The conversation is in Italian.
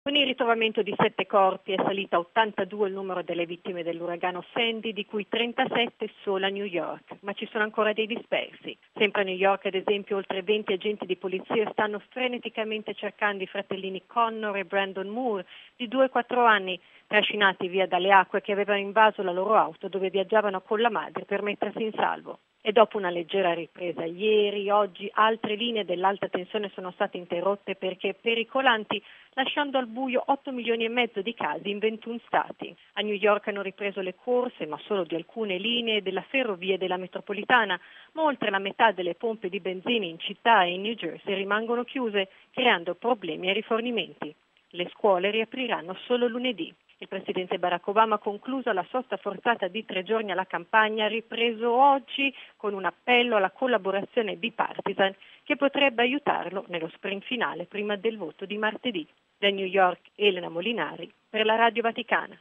Con il ritrovamento di 7 corpi è salita a 82 il numero delle vittime dell'uragano Sandy, di cui 37 solo a New York, ma ci sono ancora dei dispersi. Sempre a New York, ad esempio, oltre 20 agenti di polizia stanno freneticamente cercando i fratellini Connor e Brandon Moore, di 2 e 4 anni, trascinati via dalle acque che avevano invaso la loro auto dove viaggiavano con la madre per mettersi in salvo. E dopo una leggera ripresa ieri, oggi altre linee dell'alta tensione sono state interrotte perché pericolanti, lasciando al buio 8 milioni e mezzo di casi in 21 stati. A New York hanno ripreso le corse, ma solo di alcune linee della ferrovia e della metropolitana, ma oltre la metà delle pompe di benzina in città e in New Jersey rimangono chiuse, creando problemi ai rifornimenti. Le scuole riapriranno solo lunedì. Il presidente Barack Obama ha concluso la sosta forzata di 3 giorni alla campagna, ripreso oggi con un appello alla collaborazione bipartisan che potrebbe aiutarlo nello sprint finale prima del voto di martedì. Da New York, Elena Molinari per la Radio Vaticana.